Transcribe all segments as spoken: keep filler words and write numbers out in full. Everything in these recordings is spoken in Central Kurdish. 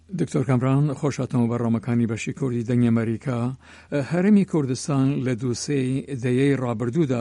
دکتۆر کامران خۆشاتەوە بەڕۆمەکانی بەشی کوردی دەنگی ئەمریکا. هەرێمی کوردستان لە دووسێی دەیەی ڕابردوودا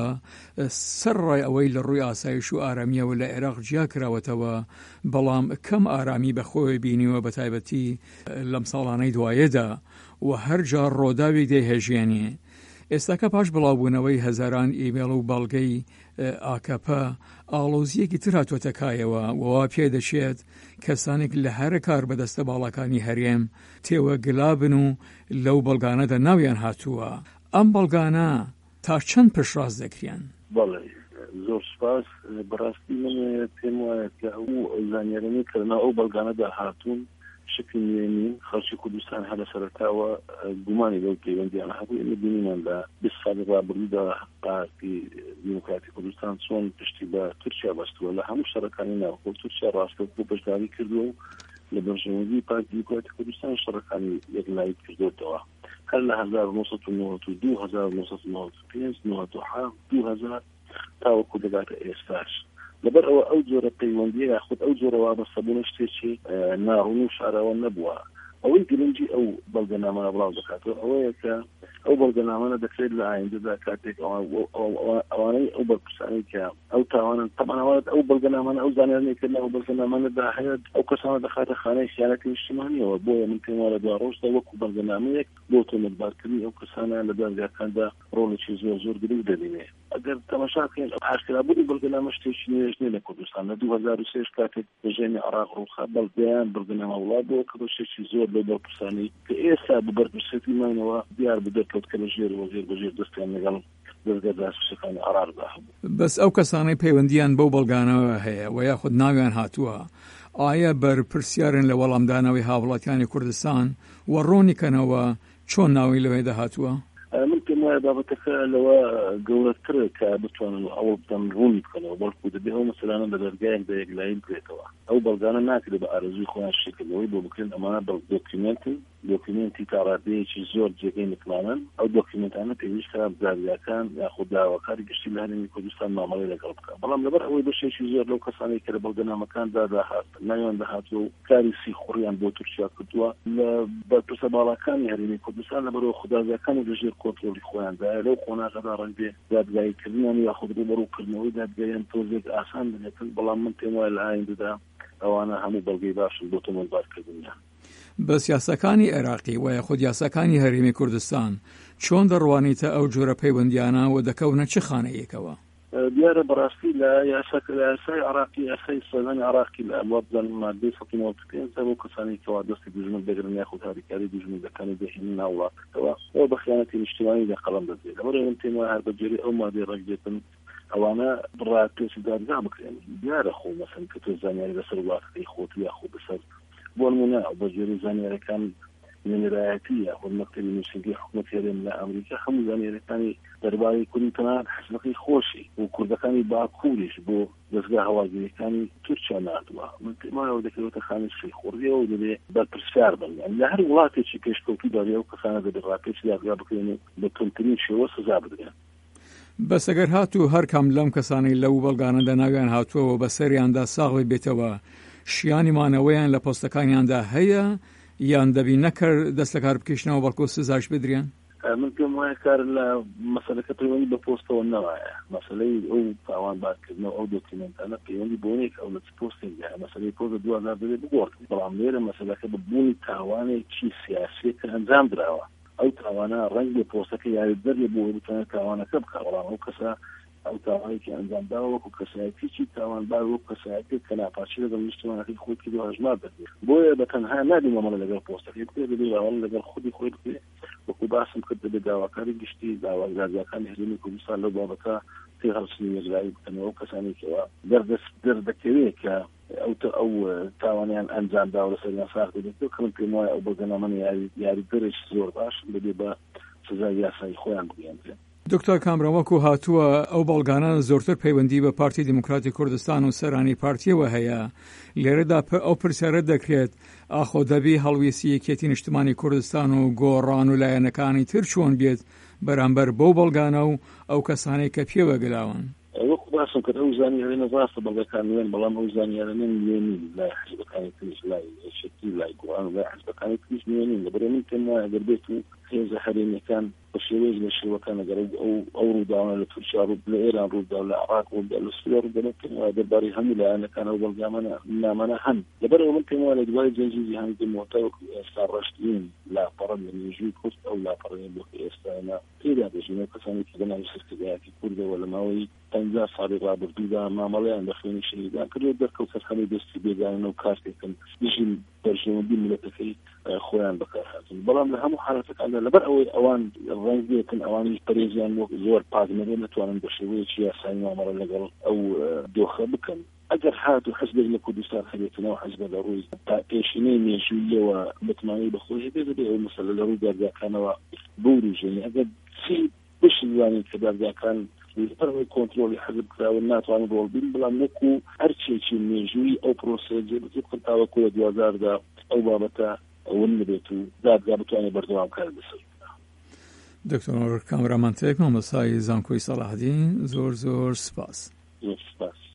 سەرڕای ئەوەی لە ڕووی ئاسایش و ئارامیەوە لە عێراق جیا کراوەتەوە، بەڵام کەم ئارامی بەخۆی بینیوە بە تایبەتی لەم ساڵانەی دوایەدا و هەرجا ڕۆداوی دەیهێژێنێ. ئێستاکە پاش بڵاوبوونەوەی هەزاران ئیمێڵ و بەڵگەی ئاکەپە ئاڵۆزیەکی تر هاتوۆتە کایەوە، وەوا پێ دەچێت کەسانێک لە هەرە کار بەدەستە باڵەکانی هەرێم تێوە گلابن و لەو بەڵگانەدا ناویان هاتووە. ئەم بەڵگانە تا چەند پشتڕاست دەکرێن؟ بەڵێ زۆر سپاس. بەڕاستی من پێم وایە کە ئەو زانیاریانی کردنا ئەو بەڵگانەدا هاتوون شکل نوێنی خەڵکی کوردستان هەر لە سەرەتاوە گومانی لەو پەیوەندیان هەبوو. ئێمە بینیمان لە بیست ساڵی ڕابردوودا پارتی دیموکراتی کوردستان چۆن پشتی بە تورکیا بەستووە، لە هەموو شەڕەکانی ناوخۆ تورکیا ڕاستەوخۆ بەشداری کردووە و لە بەرژەوەندی پارتی دیموکراتی کوردستان شەڕەکانی یەکلایی کردوێتەوە. هەر لە هەزار و نۆسەد و نۆڤەت و دوو هەزار و نۆسەد و نۆڤەت و پێنج نۆڤەت و حەوت دوو هەزار تاوەکو دەگاتە ئێستاش. لەبەر ئەوە ئەو جۆرە پەیوەندیە یاخود ئەو جۆرە وابەستەبوونە شتێکی ناڕوون و شاراوە نەبووە. ئەوەی گرنگی ئەو بەڵگەنامانە بڵاو دەکاتەوە ئەوەیە کە ئەو بەڵگەنامانە دەکرێت لە ئایندەدا کاتێک ئەوانەی ئەو بەرپرسانی کە ئەو تاوانن تەمانەوەت ئەو بەڵگەنامانە ئەو زانیاریکردن ئەو بەڵگەنامانەدا هەیە ئەو کەسانە دەخاتە خانەی خیانەتی نیشتیمانیەوە. بۆیە من پێم وایە دوا ڕۆژدا وەکو بەڵگەنامەیەک بۆ تۆمەتبارکردنی ئەو کەسانە لە دادگاکاندا ڕۆڵێکی زۆر زۆر گرنگ دەبینێت. ئەگەر تەماشاکەین ئاشکرابوونی بەڵگەنامە شتێکی نوێژ نیە لە کوردستان. لە دوو هەزار و سێش کاتێک بەژێمی عێراق ڕووخا بەڵگەیان بەڵگەنامە وڵاتەوە کە شتێکی زۆر لە بەرپرسانی کە ئێستا بەرپرسێتی ماینەوە دیار بدەکەوت کە لە ژێر وەزیر بەژێر دەستیان لەگەڵ دەستگا جاسووسەکانی عێراقدا هەبوو. بەس ئەو کەسانەی پەیوەندیان بەو بەڵگانەوە هەیە و یاخود ناویان هاتووە، ئایا بەرپرسیارن لە وەڵامدانەوەی هاوڵاتیانی کوردستان و ڕۆنیکەنەوە چۆن ناوی لەوێدا هاتووە؟ من پێم وایە بابەتەکە لەوە گەورەترە کە بتوانن ئەوە بدەن ڕوونی بکەنەوە، بەڵکو دەبێت ئەو مەسەلانە لە دەرگایەکدا یەکلایی بکرێتەوە. ئەو بەڵگانە ناکرێت بە ئارەزووی خۆیان شێکردنەوەی بۆ بکرێن. ئەمانە دۆکیومنتن دۆکیومنتی تاڕادەیەکی زۆر جێگەی متمانن. ئەو دۆکیومنتانە پێویستە دادگاکان یاخود داواکاری گشتی لە هەرێمی کوردستان مامەڵەی لەگەڵ بکات. بەڵام لەبەر ئەوەی بەشێکی زۆر لەو کەسانی کە لە بەڵگەنامەکاندا داهات ناویان داهاتوە و کاری سیخوڕیان بۆ تورکیا کردووە لە بەرپرسە باڵاکانی هەرێمی کوردستان لەبەرەوە خوداگاکانی لەژێر کۆنتڕۆلی خۆیاندا لەو قۆناغەدا ڕەنگێ دادگاییکردنیان یاخود ڕوبەڕووکردنەوەی دادگایان تۆزێک ئاسان بنێتن. بەڵام من پێم وایە لە ئایندەدا ئەوانە هەموو بەڵگەی باشن بۆ تۆمەتبارکردنیان. بە سیاسەکانی عێراقی و یاخود یاساکانی هەرێمی کوردستان چۆن دەڕوانیتە ئەو جۆرە پەیوەندیانە و دەکەونە چه خانەیەکەوە؟ دیارە بەڕاستی لە یاسای عێراقی یاسای سەردانی عێراقی لە ئەبواب مادەی سەد و نۆڤەت و پێنج بۆ کەسانی کەوا دەستی دوژمن بگرن یاخود هاریکاری دوژمنەکانی دەهێنن ناو وڵاتەکەوە ئەوە بە خیانەتی نیشتیمانی دەقەڵەم دەدرێت. لەبەرەوە من پێم وایە هەر بەجێری ئەو مادەی ڕێکدێتن ئەوانە ڕاکێشی دادگا بکرێن. دیارە خۆ مەسەن کە تۆ زانیاری لەسەر وڵاتەکەی خۆت یاخود بەسەر بۆ نمونە بەجێری زانیاریەکان نێرایەتی یاخود مەکتەبی نووسینگی حکوومەت هێرێم لە ئەمریکا هەموو زانیاریەکانی دەربارەی کوردی تەنانەت حەزبەکەی خۆشی و کوردەکانی باکووریش بۆ دەستگا هەواڵگیریەکانی تورکیا ناتوە. من پێم وایە دەکەوێتە خانەی سیخوڕیەوە و دەبێت بەرپرسیار بن. لە هەر وڵاتێکی پێشکەوتوو داوێ و کەسانە دەبێت ڕاکێشی دادگا بکرێن و بە تونترین شێوە سزا بدرێن. بەس ئەگەر هاتوو هەر کام لەم کەسانی لەو بەڵگانەدا ناویان هاتووەوە بە سەریاندا ساغڵی بێتەوە، شیانی مانەوەیان لە پۆستەکانیاندا هەیە یان دەبی نەکرد دەست لە کار بکەشنەوە بەڵکو سزاش بدرێن؟ من پێم وایە کار لە مەسەلەکە پەیوەندی بە پۆستەوە نەوایە. مەسەلەی ئەو تاوانبارکردنەوە ئەو دۆکیومنتانە پەیوەندی بۆ نیەک ئەو لە چ پۆستێکدا مەسەلەی پۆستە دوو هەزار دەبێت بگۆڕن. بەڵام لێرە مەسەلەکە بە بوونی تاوانێکی سیاسی کە ئەنجام درراوە. ئەو تاوانە ڕەنگ لە پۆستەکە یاریدەرێ بۆ بتوانێت تاوانەکە بکات. بەڵام ئەو کەسە ئەو تاوانێکی ئەنجامداوە وەکو کەسایەتیی تاوانبار وەکو کەسایەتێک کە ناپاچی لەگەڵ نیشتیمانەکەی خۆی کردووە هەژمار دەکرێت. بۆیە بەتەنها نابێت مامەڵە لەگەڵ پۆستەکەی بکرێت، دەبێت ڕاوەڵ لەگەڵ خودی خۆی بکرێت. وەکو باسم کرد دەبێت داواکاری گشتی داواکاری هەرێمی کوردستان لەو بابەتە تێهەڵچنی یەکلایی بکەنەوە و کەسانێکەوە دەردەست دەردەکەوێت کە ئەو ئەو تاوانیان ئەنجامداوە لەسەریان ساغ دەبێتەوە کە من پێم وایە ئەو بەڵگەنامەی یاریدەرێکی زۆر باش دەبێت بە سزای یاسایی خۆیان بگەێنرێن. دکتۆر کامران وەکو هاتووە ئەو بەڵگانە زۆرتر پەیوەندی بە پارتی دیموکراتی کوردستان و سەرانی پارتیەوە هەیە. لێرەدا ئەو پرسیارە دەکرێت ئاخۆ دەبی هەڵویستی یەکێتی نیشتیمانی کوردستان و گۆڕان و لایەنەکانی تر چۆن بێت بەرامبەر بەو بەڵگانە و ئەو کەسانەی کە پێوە گلاون؟ وەکو باسم کرد ئەو زانیاریانە ڕاستە بەڵگەکان نوێن بەڵام ئەو زانیاریانە نوێنین لای حیزبەکانی تریش لای شتی لای گوڵان و لای حیزبەکانی تریش نوێنین لەبەرەوەی من پێم وایە ئەگەر بێت و هێزە هەرێمیەکان بە شێوەیەک لە شێوەکان ئەگەر ئەو ئەو ڕووداوانە لە تورکیا ڕوو لە ئێران ڕوودا لە عێراق ڕوودا لە سووریا ڕوودەن پێم وایە دەربارەی هەموو لایەنەکان ئەو بەڵگامانە نامانە هەن لەبەرەوە من پێم وایە لە دوای جەنگی جیهانی دووەمەوە وەکو ئێستا ڕەشتین لاپەڕە لە مێژووی کورد ئەو لاپەڕەیە بۆ ئێستاە پێدا دەژینەوە کەسانێکی بەناوی سەرکردایەتی کوردەوە لەماوەی پەنجا ساڵی ڕابردوودا مامەڵەیان بە خوێنی شەهیدان کردووە دەرکەوتە هەمووی دەستی بێگانە و کارتێکن دژین بەرژەوەندی ملەتەکەی خۆیان بەکارهاتن بەڵام لە هەموو حالەتەکاندا لەبەر ئەوەی ئەوان ڕەنگێکن ئەوانی پەرێزیان زۆر پاگمەرێ نەتوانن بە شێوەیەکی یاسایی مامەڵە لەگەڵ ئەو دۆخە بکەن ئەگەر هات و حەزبێک لە کوردستان هەبێتنەوە حەزبە لە ڕووی تا پێشینەی مێژوویەوە متمانی بەخۆشی پێ دەبێت ئەو مەسەلە لە ڕووی دەرگاکانەوە بوروژێنی ئەگەر چی بشزانین کە دەرگاکان پەرەوەی کۆنترۆلی حەزب کراوە ناتوانن ڕۆڵ بین بەڵام نەکو هەرچێکی مێژووی ئەو پرۆسێجێ بکەن تاوەکو لە دوازاردا ئەو بابەتە ئەوەن نبێت و دادگا بتوانێت بەردەوام کار بسەر. دکتۆر کامرامانتێک مامۆستای زانکۆی سەلاحدین زۆر زۆر سپاس.